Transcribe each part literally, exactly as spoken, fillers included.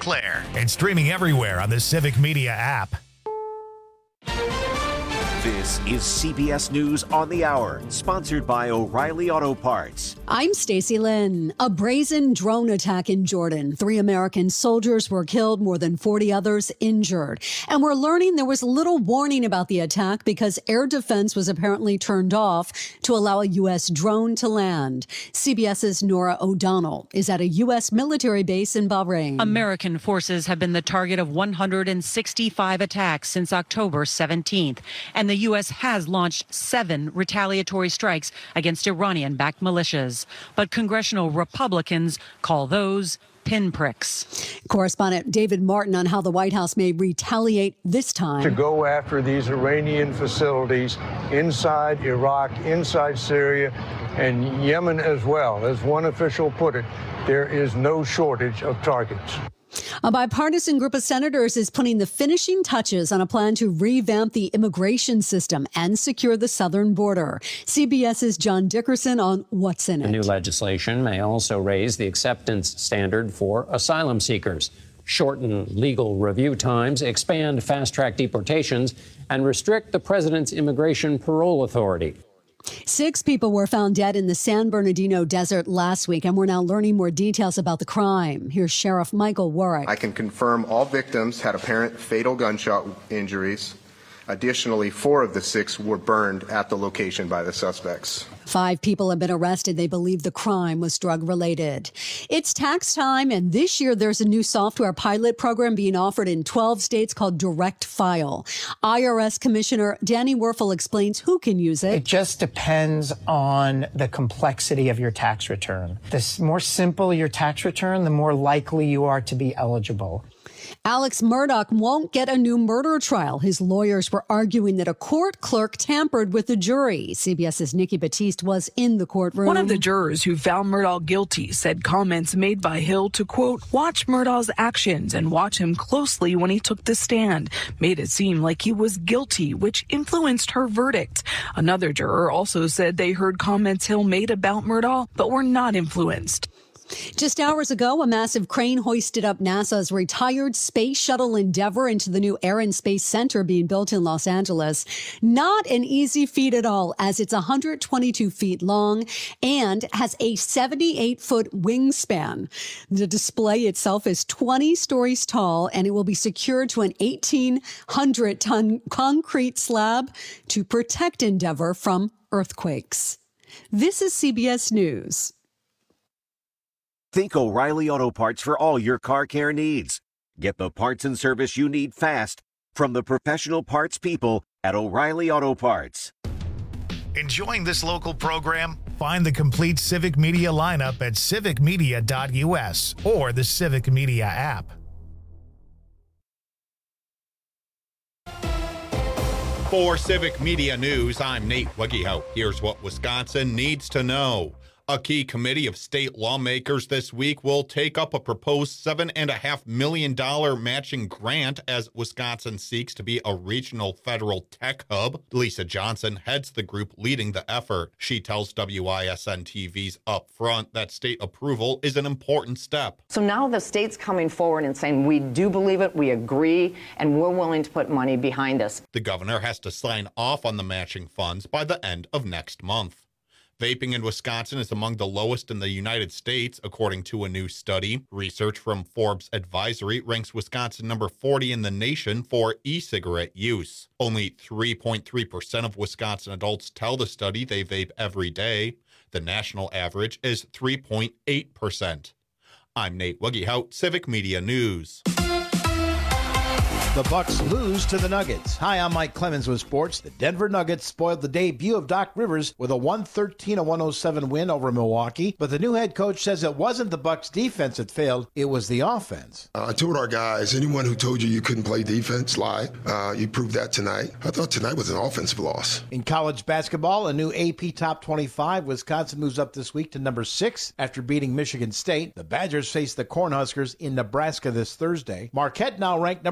Claire and streaming everywhere on the Civic Media app. This is C B S News on the Hour, sponsored by O'Reilly Auto Parts. I'm Stacey Lynn. A brazen drone attack in Jordan. Three American soldiers were killed, more than forty others injured. And we're learning there was little warning about the attack because air defense was apparently turned off to allow a U S drone to land. CBS's Nora O'Donnell is at a U S military base in Bahrain. American forces have been the target of one hundred sixty-five attacks since October seventeenth. And the U S has launched seven retaliatory strikes against Iranian-backed militias. But congressional Republicans call those pinpricks. Correspondent David Martin on how the White House may retaliate this time. To go after these Iranian facilities inside Iraq, inside Syria, and Yemen as well. As one official put it, there is no shortage of targets. A bipartisan group of senators is putting the finishing touches on a plan to revamp the immigration system and secure the southern border. CBS's John Dickerson on what's in it. The new legislation may also raise the acceptance standard for asylum seekers, shorten legal review times, expand fast-track deportations, and restrict the president's immigration parole authority. Six people were found dead in the San Bernardino desert last week, and we're now learning more details about the crime. Here's Sheriff Michael Warwick. I can confirm all victims had apparent fatal gunshot injuries. Additionally, four of the six were burned at the location by the suspects. Five people have been arrested. They believe the crime was drug-related. It's tax time, and this year there's a new software pilot program being offered in twelve states called Direct File. I R S Commissioner Danny Werfel explains who can use it. It just depends on the complexity of your tax return. The more simple your tax return, the more likely you are to be eligible. Alex Murdaugh won't get a new murder trial. His lawyers were arguing that a court clerk tampered with the jury. CBS's Nikki Batiste was in the courtroom. One of the jurors who found Murdaugh guilty said comments made by Hill to, quote, watch Murdaugh's actions and watch him closely when he took the stand, made it seem like he was guilty, which influenced her verdict. Another juror also said they heard comments Hill made about Murdaugh, but were not influenced. Just hours ago, a massive crane hoisted up NASA's retired space shuttle Endeavour into the new Air and Space Center being built in Los Angeles. Not an easy feat at all, as it's one hundred twenty-two feet long and has a seventy-eight foot wingspan. The display itself is twenty stories tall, and it will be secured to an eighteen hundred ton concrete slab to protect Endeavour from earthquakes. This is C B S News. Think O'Reilly Auto Parts for all your car care needs. Get the parts and service you need fast from the professional parts people at O'Reilly Auto Parts. Enjoying this local program? Find the complete Civic Media lineup at civic media dot u s or the Civic Media app. For Civic Media News, I'm Nate Weggehout. Here's what Wisconsin needs to know. A key committee of state lawmakers this week will take up a proposed seven point five million dollars matching grant as Wisconsin seeks to be a regional federal tech hub. Lisa Johnson heads the group leading the effort. She tells W I S N T V's Upfront that state approval is an important step. So now the state's coming forward and saying, we do believe it, we agree, and we're willing to put money behind us. The governor has to sign off on the matching funds by the end of next month. Vaping in Wisconsin is among the lowest in the United States, according to a new study. Research from Forbes Advisory ranks Wisconsin number forty in the nation for e-cigarette use. Only three point three percent of Wisconsin adults tell the study they vape every day. The national average is three point eight percent. I'm Nate Weggehout, Civic Media News. The Bucks lose to the Nuggets. Hi, I'm Mike Clemens with sports. The Denver Nuggets spoiled the debut of Doc Rivers with a one thirteen to one oh seven win over Milwaukee, but the new head coach says it wasn't the Bucks' defense that failed, it was the offense. Uh, I told our guys, anyone who told you you couldn't play defense lied. Uh, you proved that tonight. I thought tonight was an offensive loss. In college basketball, a new A P Top twenty-five, Wisconsin moves up this week to number six after beating Michigan State. The Badgers face the Cornhuskers in Nebraska this Thursday. Marquette now ranked number nine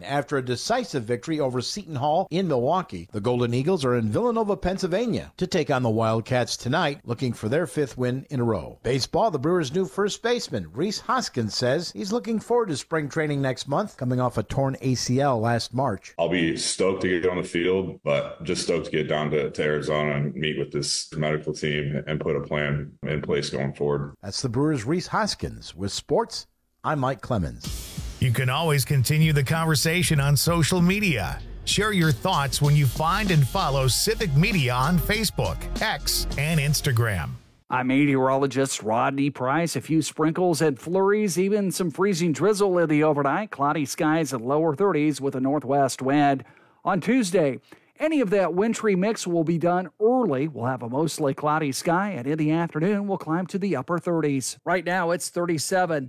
after a decisive victory over Seton Hall in Milwaukee. The Golden Eagles are in Villanova, Pennsylvania to take on the Wildcats tonight, looking for their fifth win in a row. Baseball, the Brewers' new first baseman, Rhys Hoskins, says he's looking forward to spring training next month, coming off a torn A C L last March. I'll be stoked to get on the field, but just stoked to get down to, to Arizona and meet with this medical team and put a plan in place going forward. That's the Brewers' Rhys Hoskins. With sports, I'm Mike Clemens. You can always continue the conversation on social media. Share your thoughts when you find and follow Civic Media on Facebook, X, and Instagram. I'm meteorologist Rodney Price. A few sprinkles and flurries, even some freezing drizzle in the overnight. Cloudy skies at lower thirties with a northwest wind. On Tuesday, any of that wintry mix will be done early. We'll have a mostly cloudy sky, and in the afternoon, we'll climb to the upper thirties. Right now, it's thirty-seven.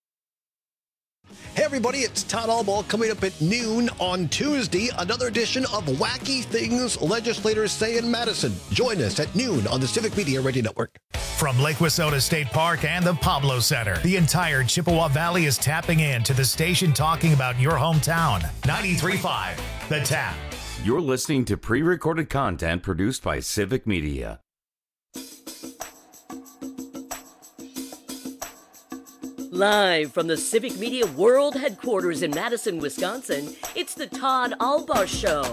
Hey everybody, it's Todd Albaugh coming up at noon on Tuesday. Another edition of Wacky Things Legislators Say in Madison. Join us at noon on the Civic Media Radio Network. From Lake Wissota State Park and the Pablo Center, the entire Chippewa Valley is tapping in to the station talking about your hometown. ninety-three point five, The Tap. You're listening to pre-recorded content produced by Civic Media. Live from the Civic Media World Headquarters in Madison, Wisconsin, it's the Todd Albaugh Show.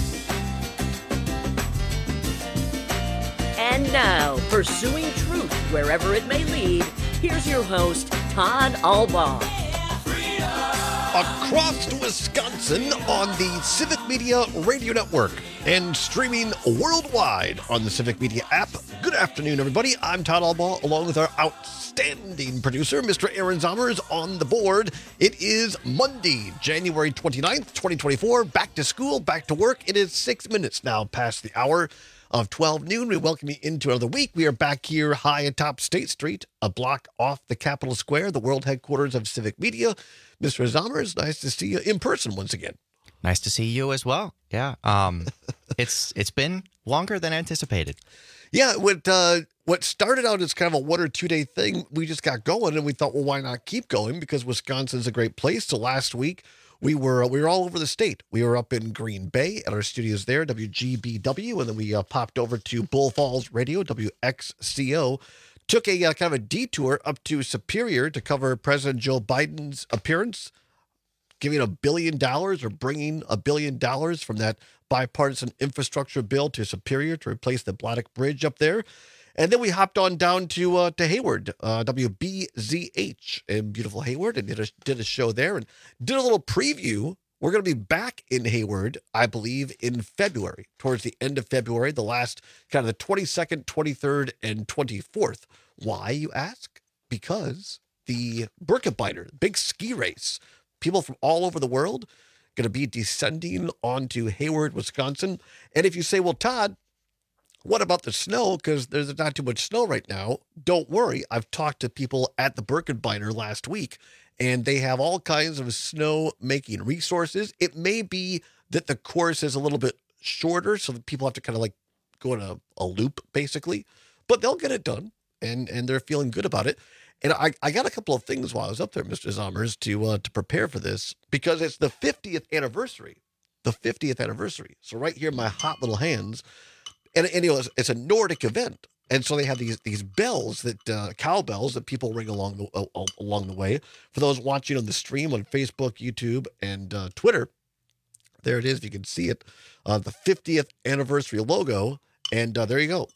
And now, pursuing truth wherever it may lead, here's your host, Todd Albaugh. Across Wisconsin on the Civic Media Radio Network and streaming worldwide on the Civic Media app. Good afternoon, everybody. I'm Todd Albaugh, along with our outstanding producer, Mister Aaron Zommers, on the board. It is Monday, January twenty-ninth, twenty twenty-four. Back to school, back to work. It is six minutes now past the hour of twelve noon. We welcome you into another week. We are back here high atop State Street, a block off the Capitol Square, the world headquarters of Civic Media. Mister Zommers, nice to see you in person once again. Nice to see you as well. Yeah, um, it's it's been longer than anticipated. Yeah, what uh, what started out as kind of a one or two day thing, we just got going, and we thought, well, why not keep going? Because Wisconsin's a great place. So last week we were we were all over the state. We were up in Green Bay at our studios there, W G B W, and then we uh, popped over to Bull Falls Radio, W X C O. Took a uh, kind of a detour up to Superior to cover President Joe Biden's appearance, giving a billion dollars or bringing a billion dollars from that bipartisan infrastructure bill to Superior to replace the Bladdock Bridge up there. And then we hopped on down to uh, to Hayward, uh, W B Z H in beautiful Hayward, and did a, did a show there and did a little preview. We're going to be back in Hayward, I believe, in February, towards the end of February, the last kind of the twenty-second, twenty-third, and twenty-fourth. Why, you ask? Because the Birkebeiner, big ski race, people from all over the world going to be descending onto Hayward, Wisconsin. And if you say, well, Todd, what about the snow? Because there's not too much snow right now. Don't worry. I've talked to people at the Birkebeiner last week, and they have all kinds of snow-making resources. It may be that the course is a little bit shorter, so that people have to kind of like go in a, a loop, basically. But they'll get it done, and, and they're feeling good about it. And I, I got a couple of things while I was up there, Mister Zommers, to uh, to prepare for this, because it's the fiftieth anniversary. The fiftieth anniversary. So right here in my hot little hands. And, and you know, it's, it's a Nordic event. And so they have these these bells, that uh, cowbells that people ring along the uh, along the way. For those watching on the stream on Facebook, YouTube, and uh, Twitter, there it is. If you can see it, uh, the fiftieth anniversary logo, and uh, there you go.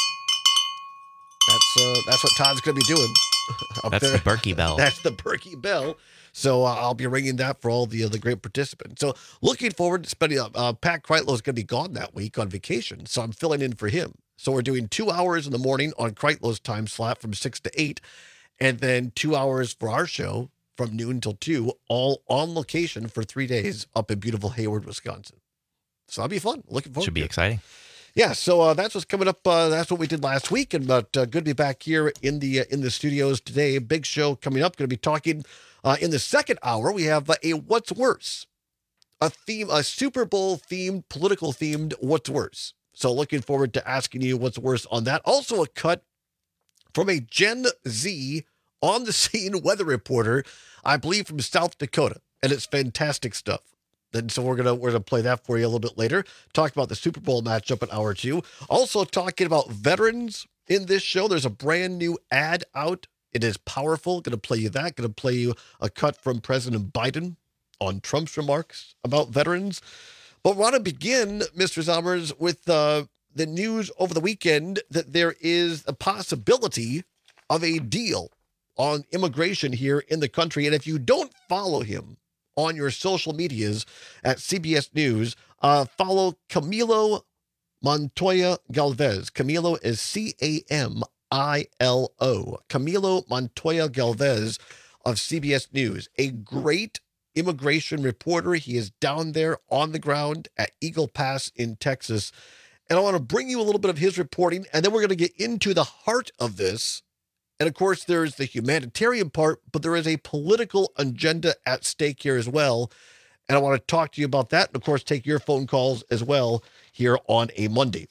That's uh, that's what Todd's going to be doing. Up That's there. the Berkey Bell. That's the Berkey Bell. So uh, I'll be ringing that for all the other great participants. So looking forward to spending. Uh, uh, Pat Kreitlow is going to be gone that week on vacation, so I'm filling in for him. So we're doing two hours in the morning on Kreitlow's time slot from six to eight, and then two hours for our show from noon till two, all on location for three days up in beautiful Hayward, Wisconsin. So that'll be fun. Looking forward. Should be to it. exciting. Yeah, so uh, that's what's coming up. Uh, that's what we did last week, and but uh, good to be back here in the uh, in the studios today. Big show coming up. Going to be talking uh, in the second hour. We have uh, a What's Worse, a theme, a Super Bowl themed, political themed What's Worse. So looking forward to asking you what's worse on that. Also a cut from a Gen Z on the scene weather reporter, I believe from South Dakota, and it's fantastic stuff. And so we're gonna we're gonna play that for you a little bit later. Talk about the Super Bowl matchup in hour two. Also talking about veterans in this show. There's a brand new ad out. It is powerful. Going to play you that. Going to play you a cut from President Biden on Trump's remarks about veterans. But we want to begin, Mister Zommers, with uh, the news over the weekend that there is a possibility of a deal on immigration here in the country. And if you don't follow him on your social medias at C B S News, uh, follow Camilo Montoya Galvez. Camilo is C A M I L O. Camilo Montoya Galvez of C B S News, a great immigration reporter. He is down there on the ground at Eagle Pass in Texas. And I want to bring you a little bit of his reporting, and then we're going to get into the heart of this. And of course, there's the humanitarian part, but there is a political agenda at stake here as well. And I want to talk to you about that. And of course, take your phone calls as well here on a Monday.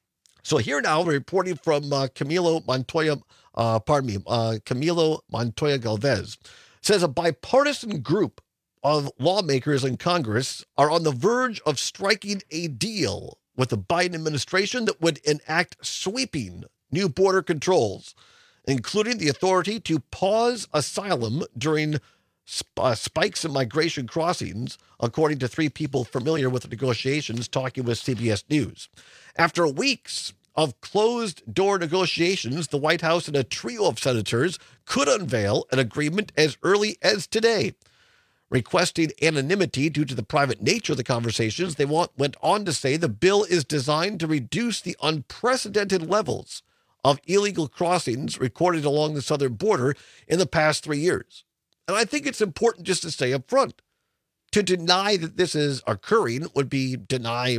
So here now, we're reporting from uh, Camilo Montoya, uh, pardon me, uh, Camilo Montoya Galvez. Says a bipartisan group of lawmakers in Congress are on the verge of striking a deal with the Biden administration that would enact sweeping new border controls, including the authority to pause asylum during sp- uh, spikes in migration crossings, according to three people familiar with the negotiations talking with C B S News. After weeks of closed-door negotiations, the White House and a trio of senators could unveil an agreement as early as today. Requesting anonymity due to the private nature of the conversations, they want, went on to say the bill is designed to reduce the unprecedented levels of illegal crossings recorded along the southern border in the past three years. And I think it's important just to say up front, to deny that this is occurring would be deny,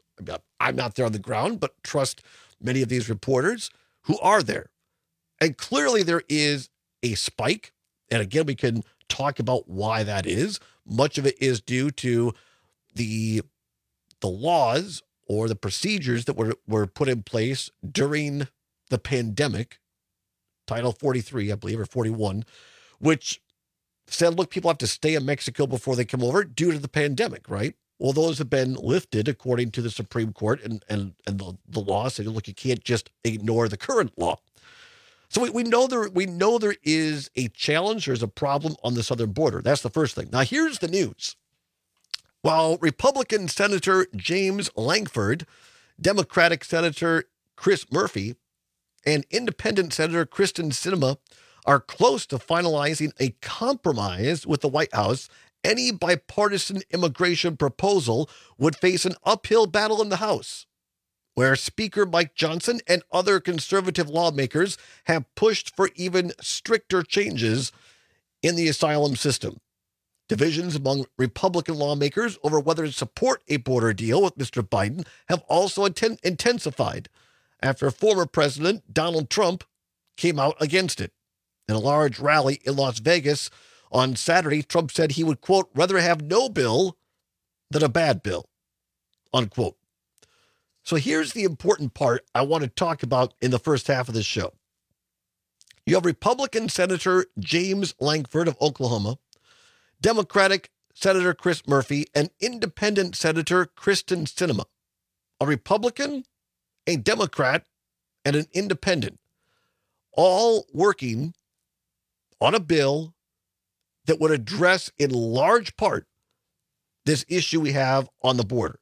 I'm not there on the ground, but trust many of these reporters who are there. And clearly there is a spike. And again, we can talk about why that is. Much of it is due to the, the laws or the procedures that were, were put in place during the pandemic, Title forty-three, I believe, or forty-one, which said, look, people have to stay in Mexico before they come over due to the pandemic, right? Well, those have been lifted according to the Supreme Court, and, and, and the, the law said, look, you can't just ignore the current law. So we, we know there we know there is a challenge, there's a problem on the southern border. That's the first thing. Now, here's the news. While Republican Senator James Lankford, Democratic Senator Chris Murphy, and Independent Senator Kristen Sinema are close to finalizing a compromise with the White House, any bipartisan immigration proposal would face an uphill battle in the House, where Speaker Mike Johnson and other conservative lawmakers have pushed for even stricter changes in the asylum system. Divisions among Republican lawmakers over whether to support a border deal with Mister Biden have also inten- intensified after former President Donald Trump came out against it. In a large rally in Las Vegas on Saturday, Trump said he would, quote, rather have no bill than a bad bill, unquote. So here's the important part I want to talk about in the first half of this show. You have Republican Senator James Lankford of Oklahoma, Democratic Senator Chris Murphy, and Independent Senator Kristen Sinema. A Republican, a Democrat, and an Independent, all working on a bill that would address in large part this issue we have on the border.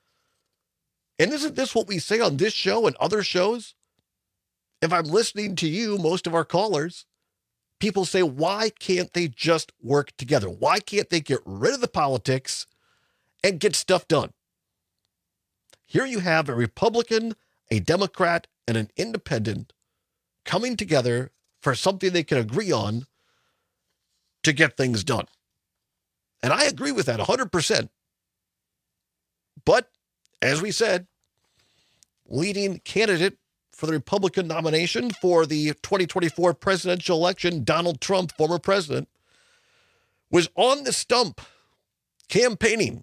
And isn't this what we say on this show and other shows? If I'm listening to you, most of our callers, people say, why can't they just work together? Why can't they get rid of the politics and get stuff done? Here you have a Republican, a Democrat, and an Independent coming together for something they can agree on to get things done. And I agree with that one hundred percent. But, as we said, leading candidate for the Republican nomination for the twenty twenty-four presidential election, Donald Trump, former president, was on the stump campaigning.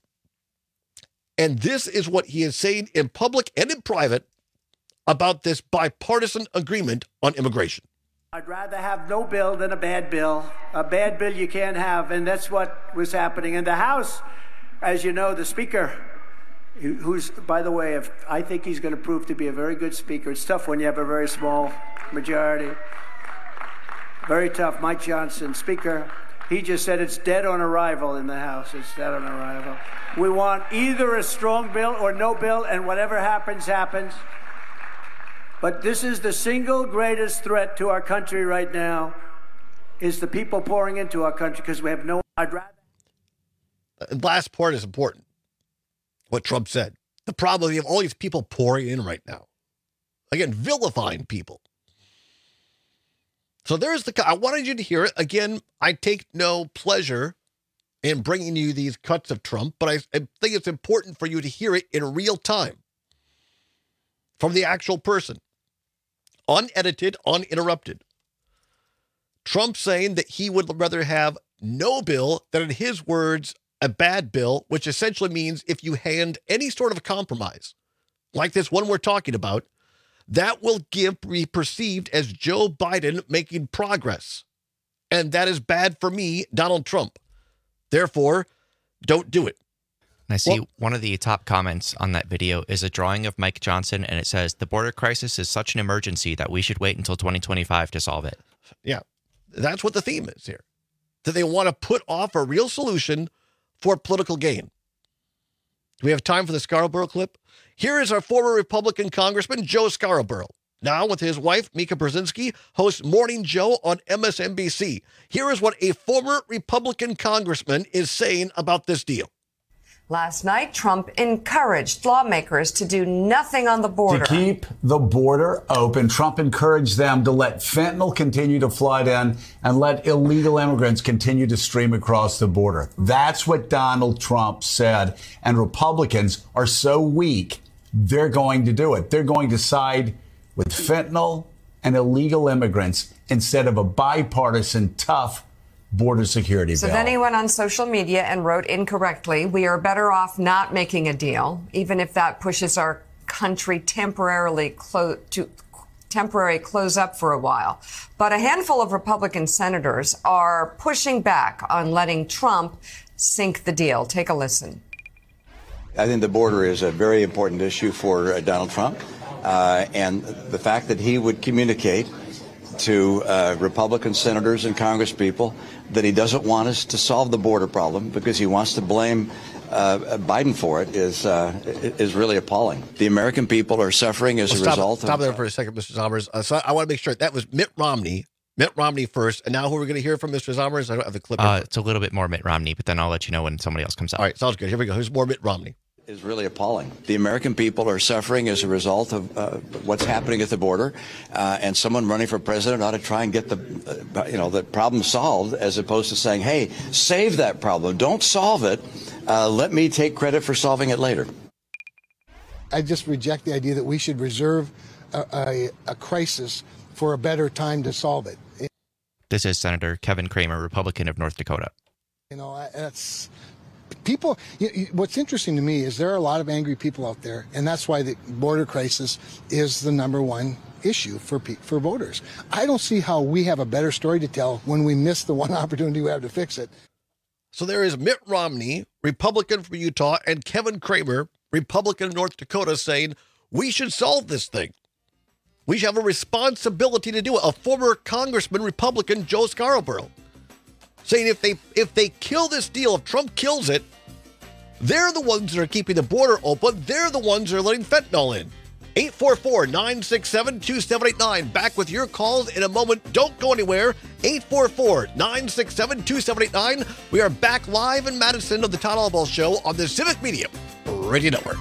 And this is what he is saying in public and in private about this bipartisan agreement on immigration. I'd rather have no bill than a bad bill. A bad bill you can't have, and that's what was happening. In the House, As you know, the Speaker, who's, by the way, if I think he's going to prove to be a very good Speaker. It's tough when you have a very small majority. Very tough. Mike Johnson, Speaker. He just said it's dead on arrival in the House. It's dead on arrival. We want either a strong bill or no bill, and whatever happens, happens. But this is the single greatest threat to our country right now, is the people pouring into our country, because we have no... I'd rather... The last part is important, what Trump said. The problem is you have all these people pouring in right now. Again, vilifying people. So there's the... I wanted you to hear it. Again, I take no pleasure in bringing you these cuts of Trump, but I, I think it's important for you to hear it in real time from the actual person. Unedited, uninterrupted. Trump saying that he would rather have no bill than, in his words, a bad bill, which essentially means if you hand any sort of compromise, like this one we're talking about, that will give be perceived as Joe Biden making progress. And that is bad for me, Donald Trump. Therefore, don't do it. And I see Well- one of the top comments on that video is a drawing of Mike Johnson, and it says, "The border crisis is such an emergency that we should wait until twenty twenty-five to solve it." Yeah, that's what the theme is here. That they want to put off a real solution for political gain. Do we have time for the Scarborough clip? Here is our former Republican Congressman, Joe Scarborough. Now with his wife, Mika Brzezinski, hosts Morning Joe on M S N B C. Here is what a former Republican congressman is saying about this deal. Last night, Trump encouraged lawmakers to do nothing on the border. To keep the border open, Trump encouraged them to let fentanyl continue to flood in and let illegal immigrants continue to stream across the border. That's what Donald Trump said. And Republicans are so weak, they're going to do it. They're going to side with fentanyl and illegal immigrants instead of a bipartisan, tough border security So bill. then he went on social media and wrote incorrectly, "We are better off not making a deal, even if that pushes our country temporarily close to temporary close up for a while." But a handful of Republican senators are pushing back on letting Trump sink the deal. Take a listen. I think the border is a very important issue for uh, Donald Trump. Uh, and the fact that he would communicate to uh, Republican senators and congresspeople that he doesn't want us to solve the border problem because he wants to blame uh, Biden for it is uh, is really appalling. The American people are suffering as Well, a stop, result stop of... there for a second, Mister Zommers. Uh, so I want to make sure that was Mitt Romney. Mitt Romney first. And now who are we going to hear from, Mister Zommers? I don't have the clip. Uh, it's a little bit more Mitt Romney, but then I'll let you know when somebody else comes out. All right, sounds good. Here we go. Here's more Mitt Romney. is really appalling. The American people are suffering as a result of uh, what's happening at the border, uh, and someone running for president ought to try and get the, uh, you know, the problem solved, as opposed to saying, "Hey, save that problem. Don't solve it. Uh, let me take credit for solving it later." I just reject the idea that we should reserve a, a, a crisis for a better time to solve it. This is Senator Kevin Cramer, Republican of North Dakota. You know, that's people. You, you, what's interesting to me is there are a lot of angry people out there, and that's why the border crisis is the number one issue for for voters. I don't see how we have a better story to tell when we miss the one opportunity we have to fix it. So there is Mitt Romney, Republican from Utah, and Kevin Cramer, Republican of North Dakota, saying we should solve this thing. We should have a responsibility to do it. A former Congressman, Republican Joe Scarborough, saying if they if they kill this deal, if Trump kills it, they're the ones that are keeping the border open. They're the ones that are letting fentanyl in. eight four four, nine six seven, two seven eight nine. Back with your calls in a moment. Don't go anywhere. eight four four, nine six seven, two seven eight nine. We are back live in Madison of the Todd Albaugh Show on the Civic Media Radio Network.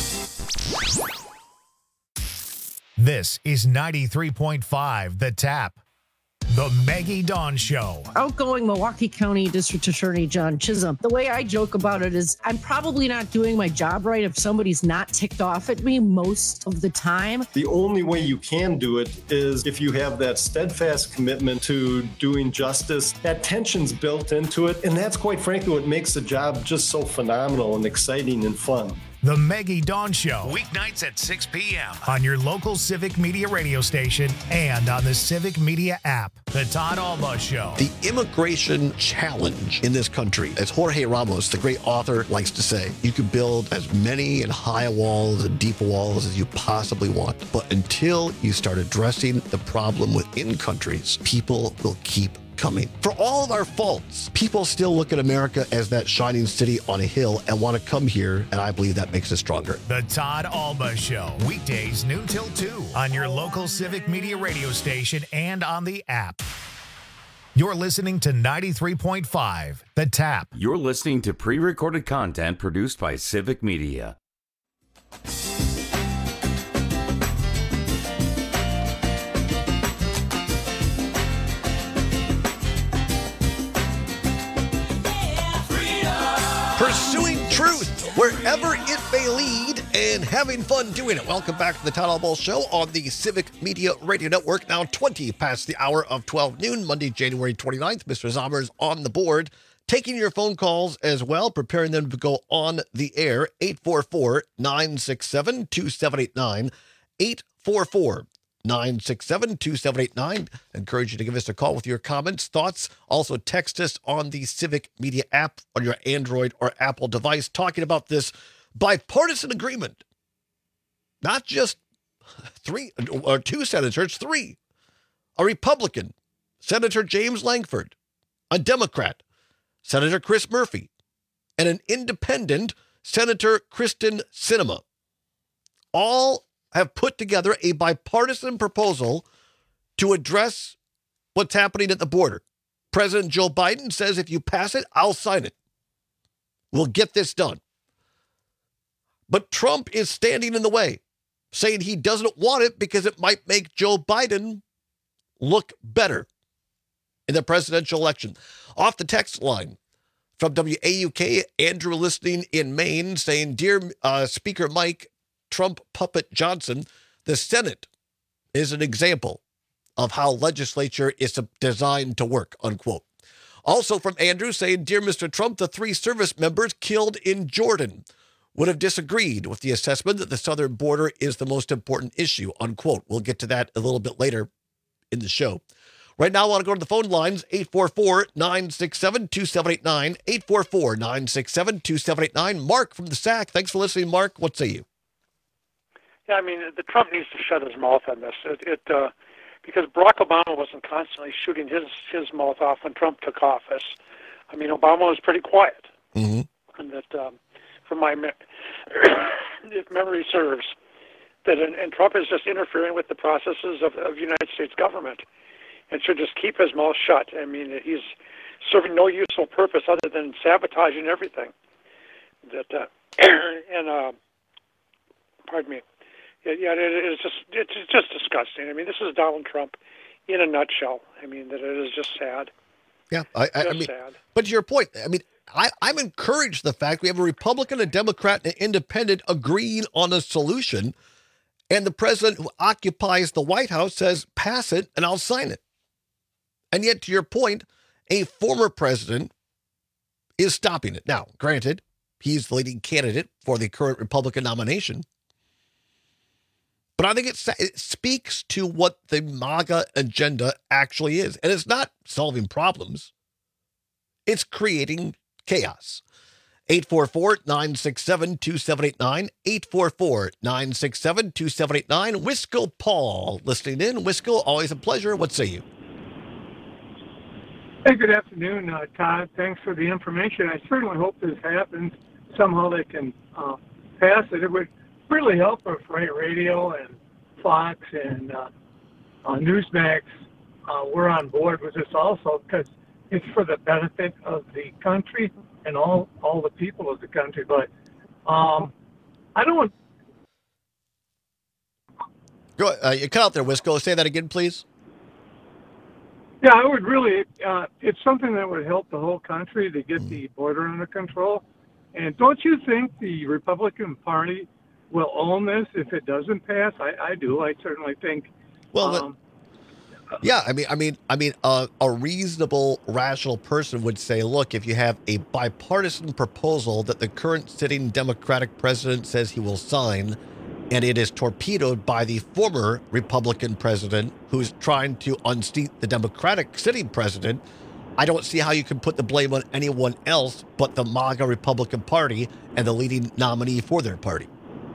This is ninety-three point five The Tap. The Maggie Dawn Show. Outgoing Milwaukee County District Attorney John Chisholm. The way I joke about it is I'm probably not doing my job right if somebody's not ticked off at me most of the time. The only way you can do it is if you have that steadfast commitment to doing justice. That tension's built into it, and that's quite frankly what makes the job just so phenomenal and exciting and fun. The Maggie Dawn Show, weeknights at six p.m. on your local Civic Media radio station and on the Civic Media app. The Todd Alba Show. The immigration challenge in this country, as Jorge Ramos, the great author, likes to say, you can build as many and high walls and deep walls as you possibly want. But until you start addressing the problem within countries, people will keep coming. For all of our faults, people still look at America as that shining city on a hill and want to come here, and I believe that makes us stronger. The Todd Alba Show, weekdays noon till two on your local Civic Media radio station and on the app. You're listening to ninety-three point five, The Tap. You're listening to pre-recorded content produced by Civic Media. Pursuing truth wherever it may lead and having fun doing it. Welcome back to the Todd Alba Show on the Civic Media Radio Network. Now twenty past the hour of twelve noon, Monday, January twenty-ninth. Mister Zommers on the board, taking your phone calls as well, preparing them to go on the air. eight four four, nine six seven, two seven eight nine. eight four four, nine six seven, two seven eight nine. Encourage you to give us a call with your comments, thoughts. Also text us on the Civic Media app on your Android or Apple device, talking about this bipartisan agreement. Not just three or two senators, three. A Republican, Senator James Lankford, a Democrat, Senator Chris Murphy, and an independent, Senator Kristen Sinema. All have put together a bipartisan proposal to address what's happening at the border. President Joe Biden says, if you pass it, I'll sign it. We'll get this done. But Trump is standing in the way, saying he doesn't want it because it might make Joe Biden look better in the presidential election. Off the text line from W A U K, Andrew listening in Maine, saying, Dear uh, Speaker Mike, Trump puppet Johnson, the Senate is an example of how legislature is designed to work, unquote. Also from Andrew saying, Dear Mister Trump, the three service members killed in Jordan would have disagreed with the assessment that the southern border is the most important issue, unquote. We'll get to that a little bit later in the show. Right now, I want to go to the phone lines, eight four four, nine six seven, two seven eight nine, eight four four, nine six seven, two seven eight nine. Mark from the S A C. Thanks for listening, Mark. What say you? Yeah, I mean, the Trump needs to shut his mouth on this. It, it uh, because Barack Obama wasn't constantly shooting his his mouth off when Trump took office. I mean, Obama was pretty quiet, mm-hmm. and that, um, from my me- if memory serves, that and, and Trump is just interfering with the processes of, of United States government, and should just keep his mouth shut. I mean, he's serving no useful purpose other than sabotaging everything. That uh, and uh, pardon me. Yeah, it is just it's just disgusting. I mean, this is Donald Trump in a nutshell. I mean, that it is just sad. Yeah, I, I, I mean, sad. But to your point, I mean, I, I'm encouraged the fact we have a Republican, a Democrat, and an independent agreeing on a solution, and the president who occupies the White House says, pass it and I'll sign it. And yet, to your point, a former president is stopping it. Now, granted, he's the leading candidate for the current Republican nomination. But I think it, it speaks to what the MAGA agenda actually is. And it's not solving problems. It's creating chaos. eight four four, nine six seven, two seven eight nine. eight four four, nine six seven, two seven eight nine. Wisco Paul listening in. Wisco, always a pleasure. What say you? Hey, good afternoon, uh, Todd. Thanks for the information. I certainly hope this happens. Somehow they can uh, pass it. It would really help if Ray Radio and Fox and uh, uh, Newsmax uh, were on board with this also, because it's for the benefit of the country and all, all the people of the country. But um, I don't want... Go, uh, you cut out there, Wisco. Say that again, please. Yeah, I would really, uh, it's something that would help the whole country to get the border under control. And don't you think the Republican Party will own this if it doesn't pass? I, I do. I certainly think. Well, um, Yeah, I mean, I mean, I mean, uh, a reasonable, rational person would say, look, if you have a bipartisan proposal that the current sitting Democratic president says he will sign, and it is torpedoed by the former Republican president who's trying to unseat the Democratic sitting president, I don't see how you can put the blame on anyone else but the MAGA Republican Party and the leading nominee for their party.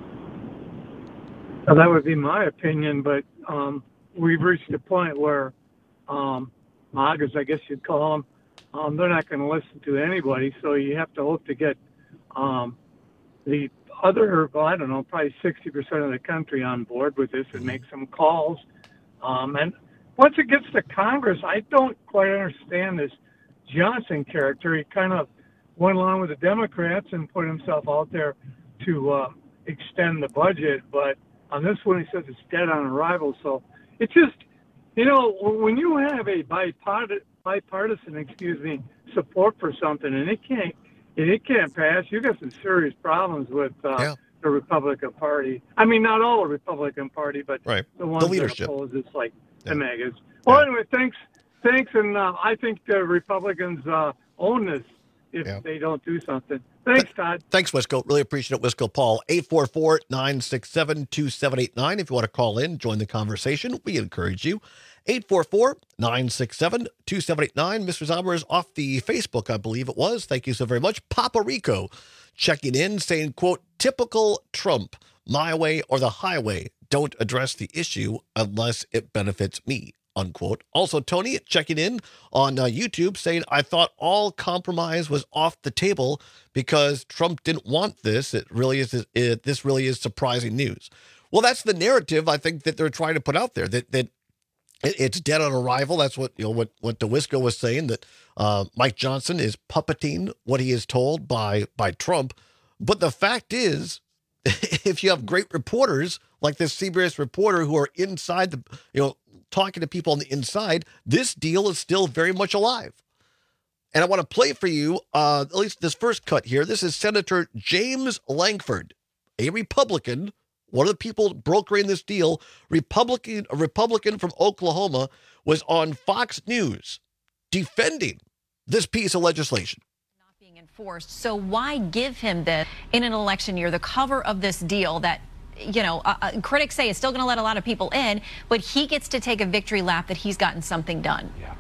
Well, that would be my opinion, but um, we've reached a point where um, MAGAs, I guess you'd call them, um, they're not going to listen to anybody, so you have to hope to get um, the other, well, I don't know, probably sixty percent of the country on board with this and make some calls. Um, and once it gets to Congress, I don't quite understand this Johnson character. He kind of went along with the Democrats and put himself out there to uh, extend the budget, but on this one, he says it's dead on arrival. So it's just, you know, when you have a bipartisan, bipartisan, excuse me, support for something and it can't, and it can't pass, you got some serious problems with uh, yeah. the Republican Party. I mean, not all the Republican Party, but right. the ones the leadership. that oppose it's like yeah. the MAGAs. Well, yeah. anyway, thanks, thanks, and uh, I think the Republicans uh, own this if yeah. they don't do something. Thanks, Todd. Thanks, Wisco. Really appreciate it, Wisco. Paul, eight four four, nine six seven, two seven eight nine. If you want to call in, join the conversation, we encourage you. eight four four, nine six seven, two seven eight nine. Mister Zauber is off the Facebook, I believe it was. Thank you so very much. Papa Rico checking in, saying, quote, typical Trump, my way or the highway. Don't address the issue unless it benefits me, unquote. Also, Tony checking in on uh, YouTube saying, I thought all compromise was off the table because Trump didn't want this. It really is, it, this really is surprising news. Well, that's the narrative I think that they're trying to put out there, that, that it, it's dead on arrival. That's what, you know, what, what DeWisco was saying, that uh, Mike Johnson is puppeting what he is told by, by Trump. But the fact is, if you have great reporters like this C B S reporter who are inside the, you know, talking to people on the inside, this deal is still very much alive. And I want to play for you, uh, at least this first cut here. This is Senator James Lankford, a Republican, one of the people brokering this deal, Republican, a Republican from Oklahoma, was on Fox News defending this piece of legislation. Being enforced. So why give him this in an election year, the cover of this deal that, you know, uh, uh, critics say is still going to let a lot of people in, but he gets to take a victory lap that he's gotten something done. Yeah.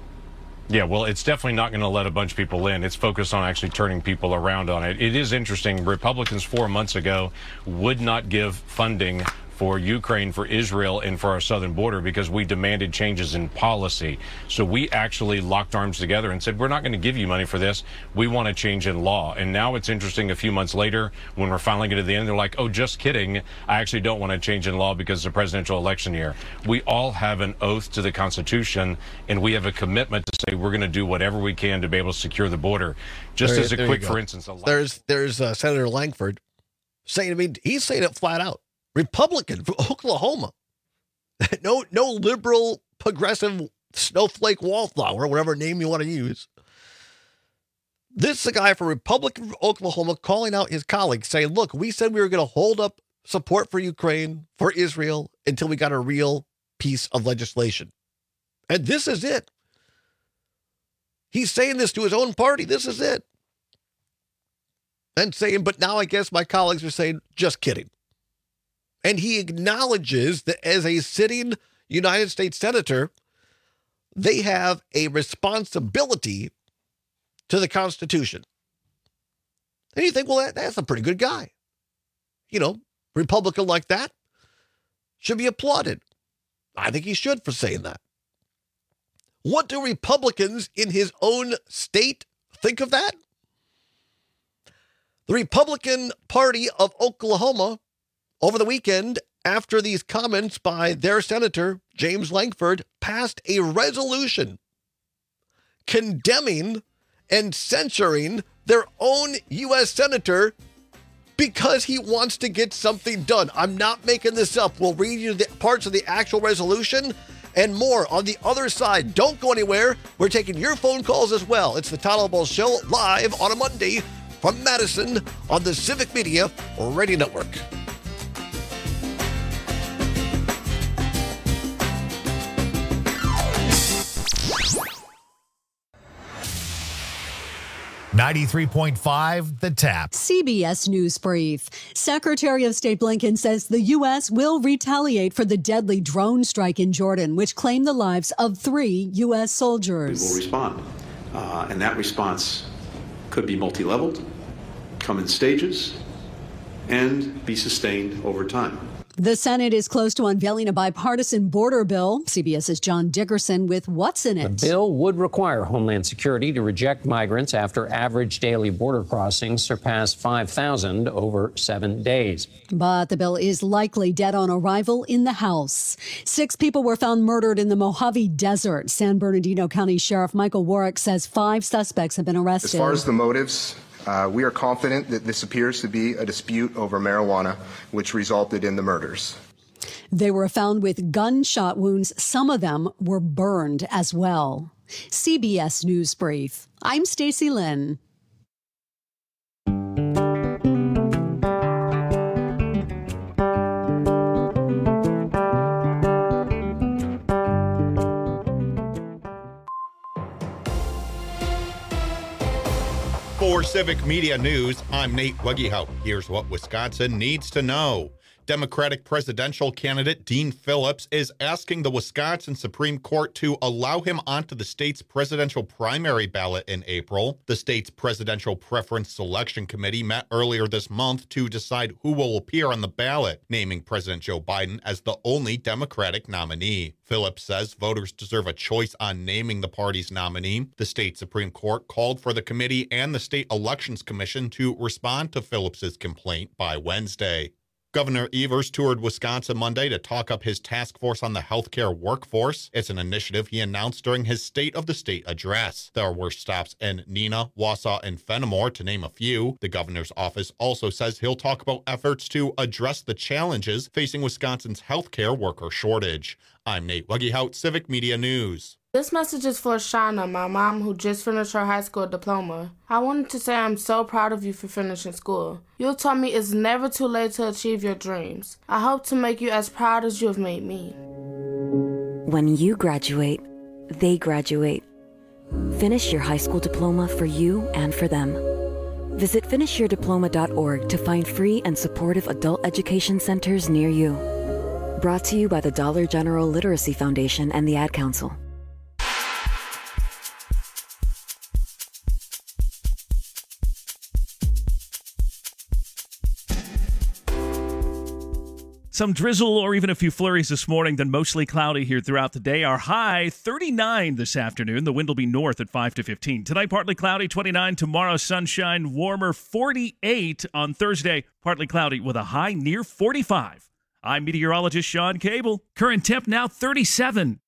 Yeah, well, it's definitely not going to let a bunch of people in. It's focused on actually turning people around on it. It is interesting. Republicans four months ago would not give funding for Ukraine, for Israel, and for our southern border because we demanded changes in policy. So we actually locked arms together and said, we're not going to give you money for this. We want a change in law. And now it's interesting, a few months later, when we're finally getting to the end, they're like, oh, just kidding. I actually don't want a change in law because it's a presidential election year. We all have an oath to the Constitution, and we have a commitment to say we're going to do whatever we can to be able to secure the border. Just there, as a quick, for instance, a there's there's uh, Senator Lankford saying, I mean, he's saying it flat out. Republican from Oklahoma. No, no liberal, progressive snowflake wallflower, whatever name you want to use. This is a guy from Republican from Oklahoma calling out his colleagues, saying, look, we said we were going to hold up support for Ukraine, for Israel, until we got a real piece of legislation. And this is it. He's saying this to his own party. This is it. And saying, but now I guess my colleagues are saying, just kidding. And he acknowledges that as a sitting United States senator, they have a responsibility to the Constitution. And you think, well, that, that's a pretty good guy. You know, Republican like that should be applauded. I think he should for saying that. What do Republicans in his own state think of that? The Republican Party of Oklahoma, over the weekend, after these comments by their senator, James Lankford, passed a resolution condemning and censuring their own U S senator because he wants to get something done. I'm not making this up. We'll read you the parts of the actual resolution and more on the other side. Don't go anywhere. We're taking your phone calls as well. It's the Todd Albaugh Show live on a Monday from Madison on the Civic Media Radio Network. ninety-three point five The Tap. C B S News Brief. Secretary of State Blinken says the U S will retaliate for the deadly drone strike in Jordan, which claimed the lives of three U S soldiers. We will respond. Uh, and that response could be multi-leveled, come in stages, and be sustained over time. The Senate is close to unveiling a bipartisan border bill. CBS's John Dickerson with what's in it. The bill would require Homeland Security to reject migrants after average daily border crossings surpass five thousand over seven days. But the bill is likely dead on arrival in the House. Six people were found murdered in the Mojave Desert. San Bernardino County Sheriff Michael Warwick says five suspects have been arrested. As far as the motives, Uh, we are confident that this appears to be a dispute over marijuana, which resulted in the murders. They were found with gunshot wounds. Some of them were burned as well. C B S News Brief. I'm Stacey Lynn. For Civic Media News, I'm Nate Weggehout. Here's what Wisconsin needs to know. Democratic presidential candidate Dean Phillips is asking the Wisconsin Supreme Court to allow him onto the state's presidential primary ballot in April. The state's Presidential Preference Selection Committee met earlier this month to decide who will appear on the ballot, naming President Joe Biden as the only Democratic nominee. Phillips says voters deserve a choice on naming the party's nominee. The state Supreme Court called for the committee and the State Elections Commission to respond to Phillips's complaint by Wednesday. Governor Evers toured Wisconsin Monday to talk up his task force on the healthcare workforce. It's an initiative he announced during his State of the State address. There were stops in Neenah, Wausau, and Fenimore, to name a few. The governor's office also says he'll talk about efforts to address the challenges facing Wisconsin's healthcare worker shortage. I'm Nate Weggehout, Civic Media News. This message is for Shauna, my mom, who just finished her high school diploma. I wanted to say I'm so proud of you for finishing school. You taught me it's never too late to achieve your dreams. I hope to make you as proud as you have made me. When you graduate, they graduate. Finish your high school diploma for you and for them. Visit finish your diploma dot org to find free and supportive adult education centers near you. Brought to you by the Dollar General Literacy Foundation and the Ad Council. Some drizzle or even a few flurries this morning, then mostly cloudy here throughout the day. Our high, thirty-nine this afternoon. The wind will be north at five to fifteen. Tonight, partly cloudy, twenty-nine. Tomorrow, sunshine, warmer, forty-eight. On Thursday, partly cloudy with a high near forty-five. I'm meteorologist Sean Cable. Current temp now thirty-seven.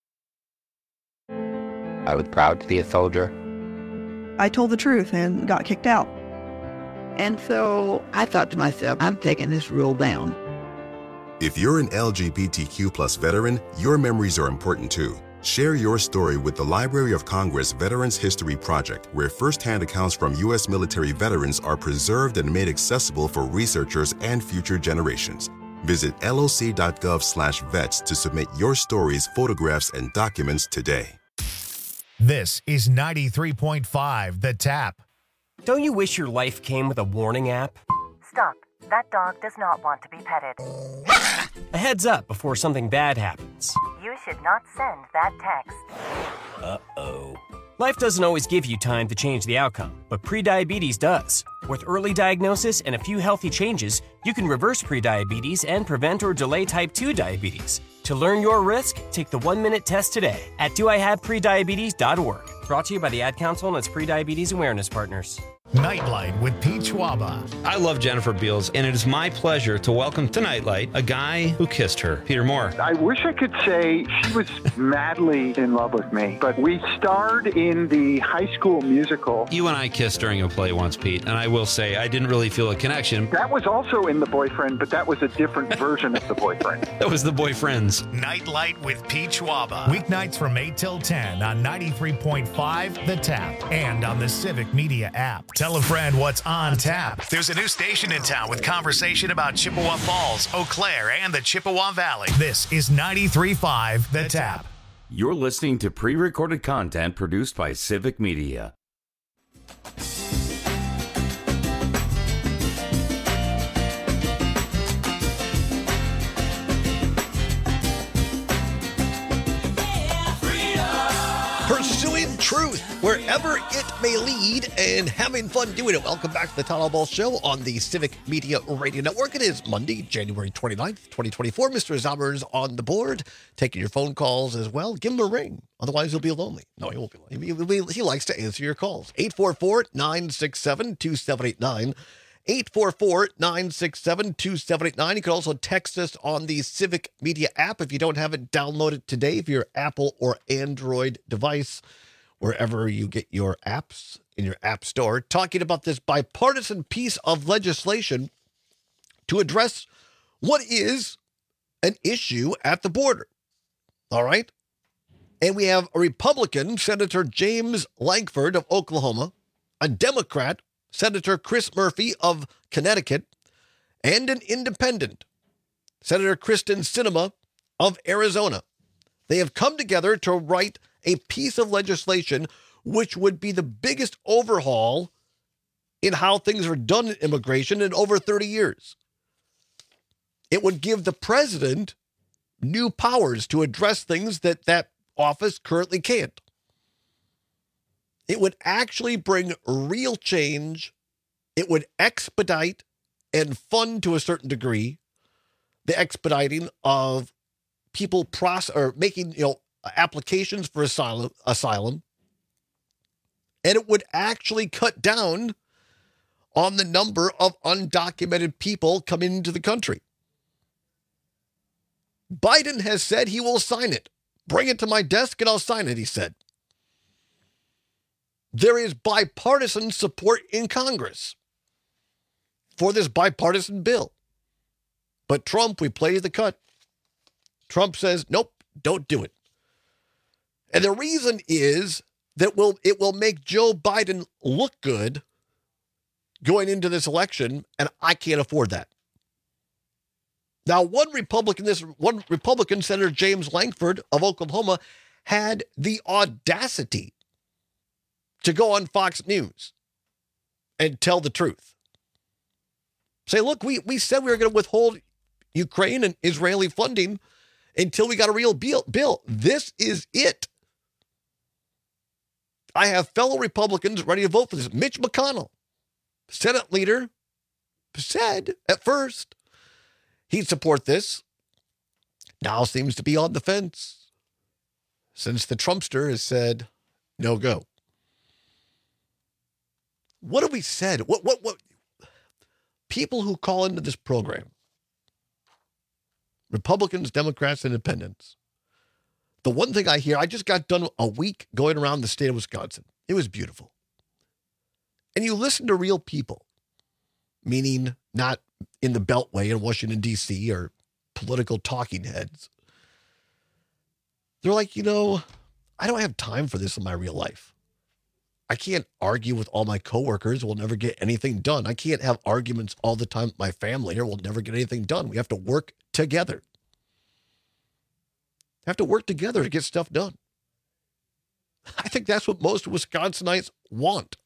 I was proud to be a soldier. I told the truth and got kicked out. And so I thought to myself, I'm taking this rule down. If you're an L G B T Q plus veteran, your memories are important too. Share your story with the Library of Congress Veterans History Project, where firsthand accounts from U S military veterans are preserved and made accessible for researchers and future generations. Visit L O C dot gov slash vets to submit your stories, photographs, and documents today. This is ninety-three point five The Tap. Don't you wish your life came with a warning app? Stop. That dog does not want to be petted. A heads up before something bad happens. You should not send that text. Uh-oh. Life doesn't always give you time to change the outcome, but prediabetes does. With early diagnosis and a few healthy changes, you can reverse prediabetes and prevent or delay type two diabetes. To learn your risk, take the one-minute test today at do I have prediabetes dot org. Brought to you by the Ad Council and its prediabetes awareness partners. Nightlight with Pete Schwaba. I love Jennifer Beals, and it is my pleasure to welcome to Nightlight a guy who kissed her, Peter Moore. I wish I could say she was madly in love with me, but we starred in the High School Musical. You and I kissed during a play once, Pete, and I will say I didn't really feel a connection. That was also in The Boyfriend, but that was a different version of The Boyfriend. That was The Boyfriends. Nightlight with Pete Schwaba. Weeknights from eight till ten on ninety-three point five The Tap and on the Civic Media app. Tell a friend what's on tap. There's a new station in town with conversation about Chippewa Falls, Eau Claire, and the Chippewa Valley. This is ninety-three point five The Tap. You're listening to pre-recorded content produced by Civic Media. wherever it may lead, and having fun doing it. Welcome back to the Todd Ball Show on the Civic Media Radio Network. It is Monday, January twenty-ninth, twenty twenty-four. Mister Zommer's on the board, taking your phone calls as well. Give him a ring. Otherwise, he'll be lonely. No, he won't be lonely. He, he, he likes to answer your calls. eight four four, nine six seven, two seven eight nine. eight four four, nine six seven, two seven eight nine. You can also text us on the Civic Media app. If you don't have it, download it today if you're Apple or Android device, wherever you get your apps in your app store. Talking about this bipartisan piece of legislation to address what is an issue at the border. All right? And we have a Republican, Senator James Lankford of Oklahoma, a Democrat, Senator Chris Murphy of Connecticut, and an independent, Senator Kristen Sinema of Arizona. They have come together to write a piece of legislation which would be the biggest overhaul in how things are done in immigration in over thirty years. It would give the president new powers to address things that that office currently can't. It would actually bring real change. It would expedite and fund to a certain degree the expediting of people process or making, you know, applications for asylum, asylum. And it would actually cut down on the number of undocumented people coming into the country. Biden has said he will sign it. Bring it to my desk and I'll sign it, he said. There is bipartisan support in Congress for this bipartisan bill. But Trump, we play the cut. Trump says, nope, don't do it. And the reason is that will it will make Joe Biden look good going into this election, and I can't afford that. Now, one Republican, this one Republican, Senator James Lankford of Oklahoma, had the audacity to go on Fox News and tell the truth. Say, look, we, we said we were going to withhold Ukraine and Israeli funding until we got a real bill. This is it. I have fellow Republicans ready to vote for this. Mitch McConnell, Senate leader, said at first he'd support this. Now seems to be on the fence since the Trumpster has said no go. What have we said? What, what, what? People who call into this program, Republicans, Democrats, Independents. The one thing I hear, I just got done a week going around the state of Wisconsin. It was beautiful. And you listen to real people, meaning not in the Beltway in Washington, D C or political talking heads. They're like, you know, I don't have time for this in my real life. I can't argue with all my coworkers. We'll never get anything done. I can't have arguments all the time with my family or we'll never get anything done. We have to work together. Have to work together to get stuff done. I think that's what most Wisconsinites want.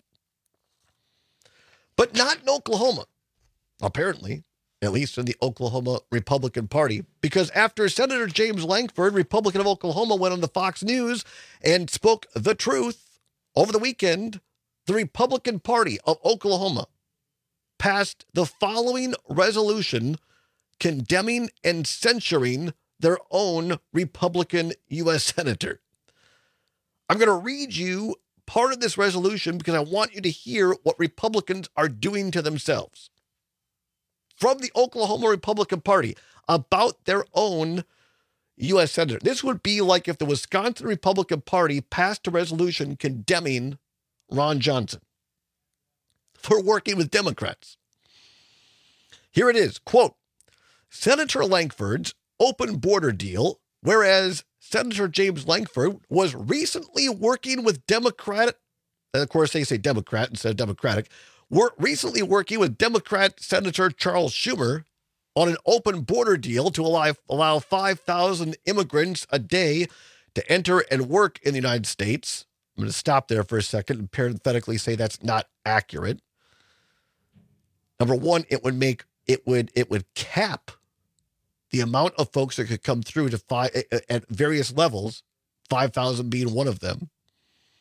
But not in Oklahoma, apparently, at least in the Oklahoma Republican Party, because after Senator James Lankford, Republican of Oklahoma, went on the Fox News and spoke the truth over the weekend, the Republican Party of Oklahoma passed the following resolution condemning and censuring their own Republican U S Senator. I'm going to read you part of this resolution because I want you to hear what Republicans are doing to themselves. From the Oklahoma Republican Party about their own U S Senator. This would be like if the Wisconsin Republican Party passed a resolution condemning Ron Johnson for working with Democrats. Here it is, quote, Senator Lankford's open border deal, whereas Senator James Lankford was recently working with Democrat, and of course they say Democrat instead of Democratic, were recently working with Democrat Senator Charles Schumer on an open border deal to allow, allow five thousand immigrants a day to enter and work in the United States. I'm going to stop there for a second and parenthetically say that's not accurate. Number one, it would make, it would, it would cap the amount of folks that could come through to five at various levels, five thousand being one of them.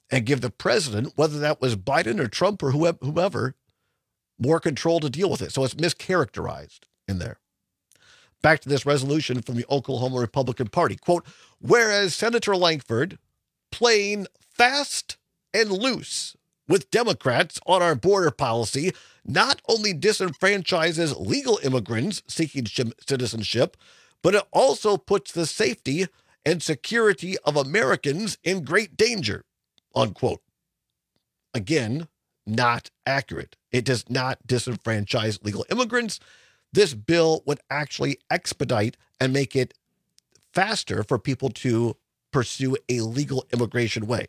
and give the president, whether that was Biden or Trump or whoever, more control to deal with it. So it's mischaracterized in there. Back to this resolution from the Oklahoma Republican Party. Quote, whereas Senator Lankford playing fast and loose with Democrats on our border policy not only disenfranchises legal immigrants seeking citizenship, but it also puts the safety and security of Americans in great danger, unquote. Again, not accurate. It does not disenfranchise legal immigrants. This bill would actually expedite and make it faster for people to pursue a legal immigration way.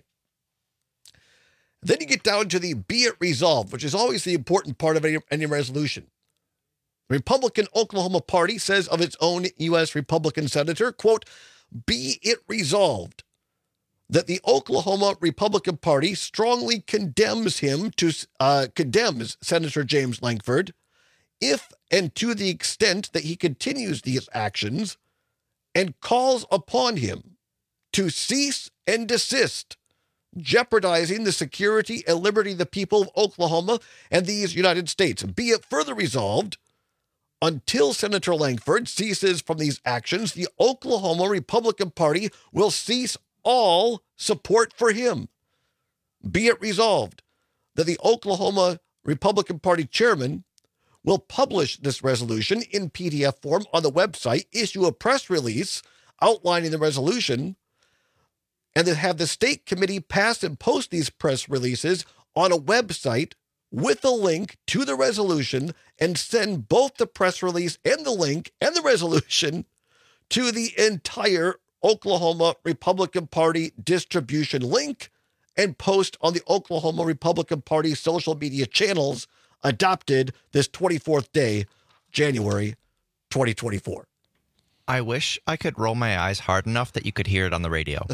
Then you get down to the be it resolved, which is always the important part of any, any resolution. The Republican Oklahoma Party says of its own U S Republican senator, quote, be it resolved that the Oklahoma Republican Party strongly condemns him to, uh, condemns Senator James Lankford if and to the extent that he continues these actions and calls upon him to cease and desist jeopardizing the security and liberty of the people of Oklahoma and these United States. Be it further resolved, until Senator Lankford ceases from these actions, the Oklahoma Republican Party will cease all support for him. Be it resolved that the Oklahoma Republican Party chairman will publish this resolution in P D F form on the website, issue a press release outlining the resolution, and then have the state committee pass and post these press releases on a website with a link to the resolution and send both the press release and the link and the resolution to the entire Oklahoma Republican Party distribution link and post on the Oklahoma Republican Party social media channels adopted this twenty-fourth day, January twenty twenty-four. I wish I could roll my eyes hard enough that you could hear it on the radio.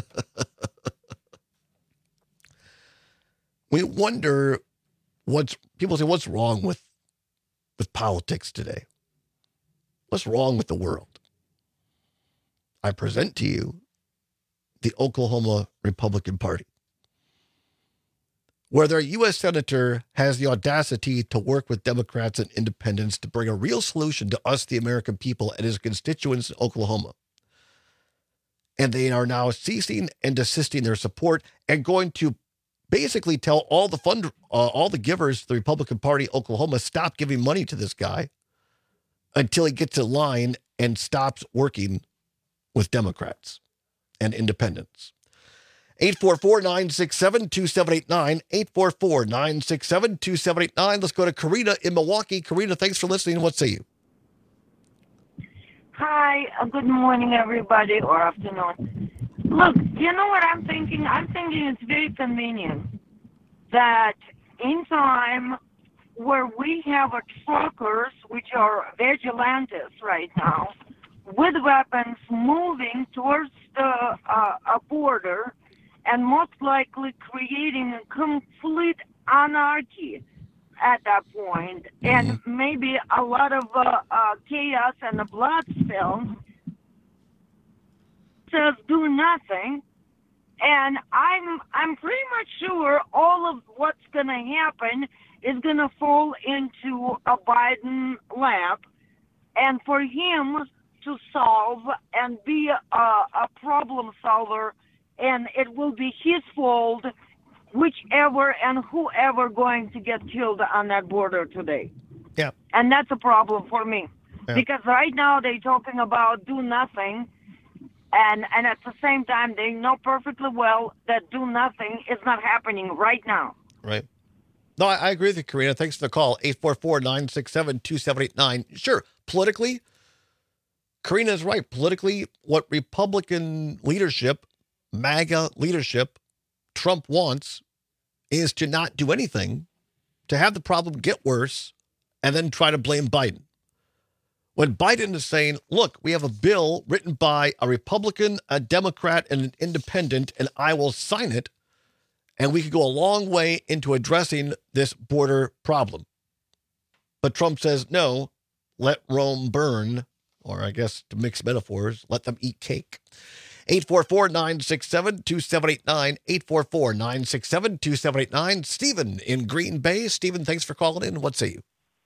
We wonder what's, people say, what's wrong with, with politics today? What's wrong with the world? I present to you the Oklahoma Republican Party, where their U S senator has the audacity to work with Democrats and independents to bring a real solution to us, the American people, and his constituents in Oklahoma. And they are now ceasing and desisting their support and going to basically tell all the fund, uh, all the givers, the Republican Party, Oklahoma, stop giving money to this guy until he gets in line and stops working with Democrats and independents. eight four four, nine six seven, two seven eight nine, eight four four, nine six seven, two seven eight nine. Let's go to Karina in Milwaukee. Karina, thanks for listening. What say you? Hi, uh, good morning, everybody, or afternoon. Look, you know what I'm thinking? I'm thinking it's very convenient that in time where we have a truckers, which are vigilantes right now, with weapons moving towards the uh, a border, and most likely creating a complete anarchy at that point, and maybe a lot of uh, uh, chaos and a blood spill, says do nothing. And I'm I'm pretty much sure all of what's going to happen is going to fall into a Biden lap, and for him to solve and be a, a problem solver, and it will be his fault, whichever and whoever going to get killed on that border today. Yeah. And that's a problem for me. Yeah. Because right now they're talking about do nothing, and, and at the same time they know perfectly well that do nothing is not happening right now. Right. No, I, I agree with you, Karina. Thanks for the call. eight four four, nine six seven, two seven eight nine. Sure, politically, Karina is right. Politically, what Republican leadership, MAGA leadership, Trump wants is to not do anything, to have the problem get worse, and then try to blame Biden. When Biden is saying, look, we have a bill written by a Republican, a Democrat, and an independent, and I will sign it, and we could go a long way into addressing this border problem. But Trump says, no, let Rome burn, or I guess to mix metaphors, let them eat cake. eight four four, nine six seven, two seven eight nine, eight four four, nine six seven, two seven eight nine. Stephen in Green Bay. Stephen, thanks for calling in. What say you?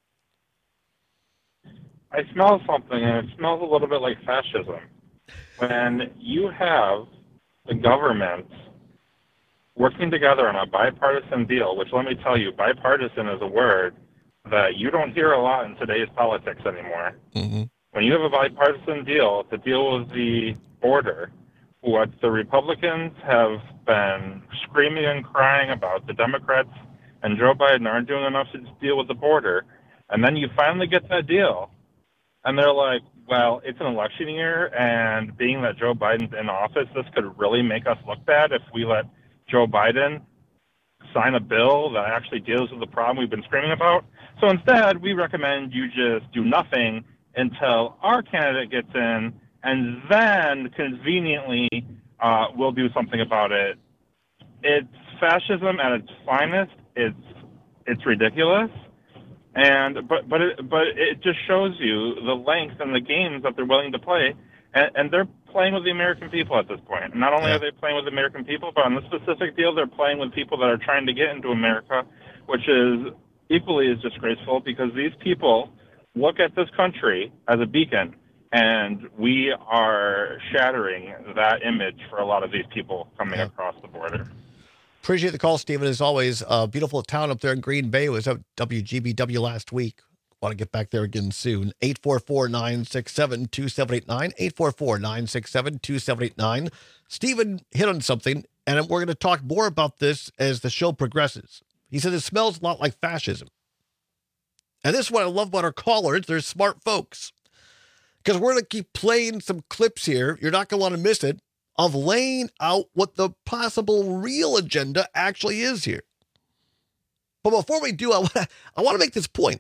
I smell something, and it smells a little bit like fascism. When you have the government working together on a bipartisan deal, which, let me tell you, bipartisan is a word that you don't hear a lot in today's politics anymore. Mm-hmm. When you have a bipartisan deal to deal with the border, what the Republicans have been screaming and crying about, the Democrats and Joe Biden aren't doing enough to deal with the border, and then you finally get that deal, and they're like, well, it's an election year, and being that Joe Biden's in office, this could really make us look bad if we let Joe Biden sign a bill that actually deals with the problem we've been screaming about. So instead, we recommend you just do nothing until our candidate gets in, and then conveniently uh, we'll do something about it. It's fascism at its finest. It's it's ridiculous. And but but it, but it just shows you the length and the games that they're willing to play, and, and they're playing with the American people at this point. Not only yeah. are they playing with the American people, but on this specific deal, they're playing with people that are trying to get into America, which is equally as disgraceful because these people look at this country as a beacon, and we are shattering that image for a lot of these people coming yeah. across the border. Appreciate the call, Stephen. As always, uh, beautiful town up there in Green Bay. It was at W G B W last week. Want to get back there again soon. eight four four, nine six seven, two seven eight nine, eight four four, nine six seven, two seven eight nine. Stephen hit on something, and we're going to talk more about this as the show progresses. He said it smells a lot like fascism. And this is what I love about our callers. They're smart folks. Because we're going to keep playing some clips here. You're not going to want to miss it. Of laying out what the possible real agenda actually is here. But before we do, I want to, I want to make this point.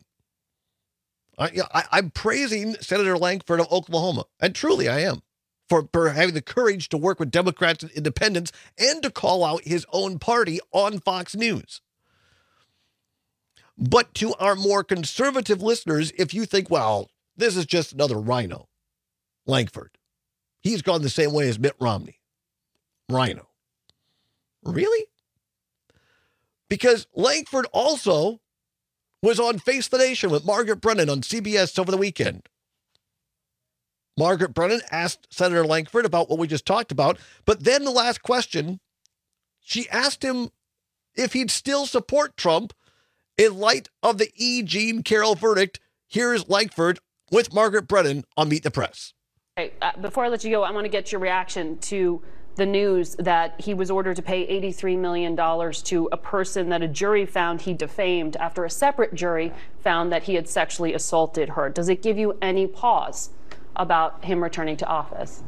I, I, I'm praising Senator Lankford of Oklahoma, and truly I am, for, for having the courage to work with Democrats and independents and to call out his own party on Fox News. But to our more conservative listeners, if you think, well, this is just another rhino, Lankford. He's gone the same way as Mitt Romney. Rhino. Really? Because Lankford also was on Face the Nation with Margaret Brennan on C B S over the weekend. Margaret Brennan asked Senator Lankford about what we just talked about, but then the last question, she asked him if he'd still support Trump in light of the E. Jean Carroll verdict. Here's Lankford with Margaret Brennan on Meet the Press. Okay, uh, before I let you go, I want to get your reaction to the news that he was ordered to pay eighty-three million dollars to a person that a jury found he defamed after a separate jury found that he had sexually assaulted her. Does it give you any pause about him returning to office?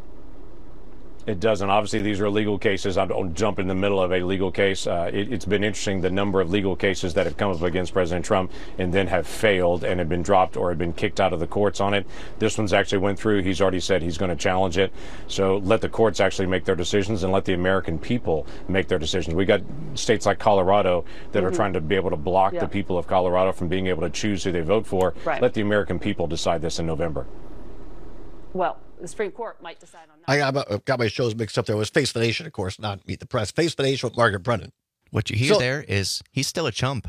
It doesn't. Obviously, these are legal cases. I don't jump in the middle of a legal case. Uh, it, it's been interesting the number of legal cases that have come up against President Trump and then have failed and have been dropped or have been kicked out of the courts on it. This one's actually went through. He's already said he's going to challenge it. So let the courts actually make their decisions and let the American people make their decisions. We got states like Colorado that mm-hmm. are trying to be able to block yeah. the people of Colorado from being able to choose who they vote for. Right. Let the American people decide this in November. Well, the Supreme Court might decide on that. I got, got my shows mixed up there. It was Face the Nation, of course, not Meet the Press. Face the Nation with Margaret Brennan. What you hear so, there is he's still a chump.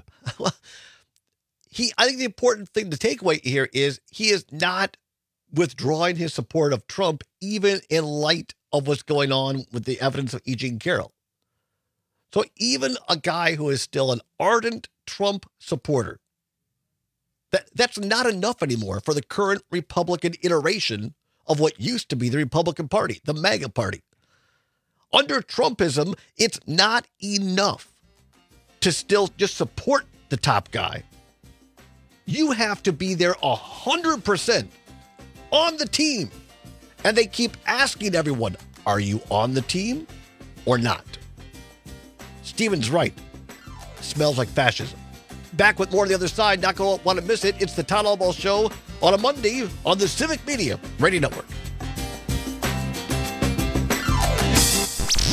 he, I think the important thing to take away here is he is not withdrawing his support of Trump, even in light of what's going on with the evidence of E. Jean Carroll. So even a guy who is still an ardent Trump supporter, that, that's not enough anymore for the current Republican iteration of what used to be the Republican Party, the MAGA Party. Under Trumpism, it's not enough to still just support the top guy. You have to be there one hundred percent on the team. And they keep asking everyone, are you on the team or not? Stephen's right. Smells like fascism. Back with more on the other side. Not going to want to miss it. It's the Todd Albaugh Show on a Monday on the Civic Media Radio Network.